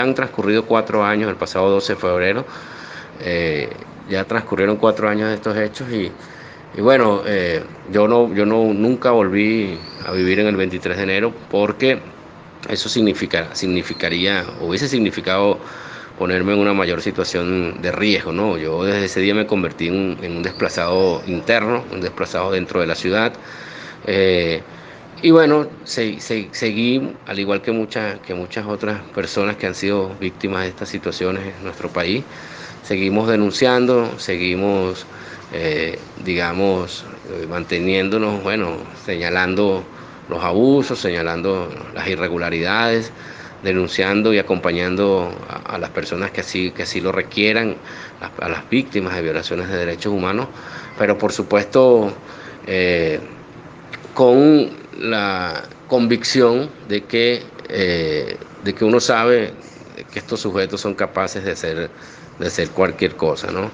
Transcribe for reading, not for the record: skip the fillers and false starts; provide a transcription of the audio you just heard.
Han transcurrido 4 años, el pasado 12 de febrero, ya transcurrieron 4 años de estos hechos y bueno, nunca volví a vivir en el 23 de enero porque eso hubiese significado ponerme en una mayor situación de riesgo, ¿no? Yo desde ese día me convertí en un desplazado interno, un desplazado dentro de la ciudad. eh, y bueno, seguí, al igual que muchas otras personas que han sido víctimas de estas situaciones en nuestro país, seguimos denunciando, seguimos, manteniéndonos, bueno, señalando los abusos, señalando las irregularidades, denunciando y acompañando a las personas que así lo requieran, a las víctimas de violaciones de derechos humanos, pero por supuesto, eh, con la convicción de que uno sabe que estos sujetos son capaces de hacer cualquier cosa, ¿no?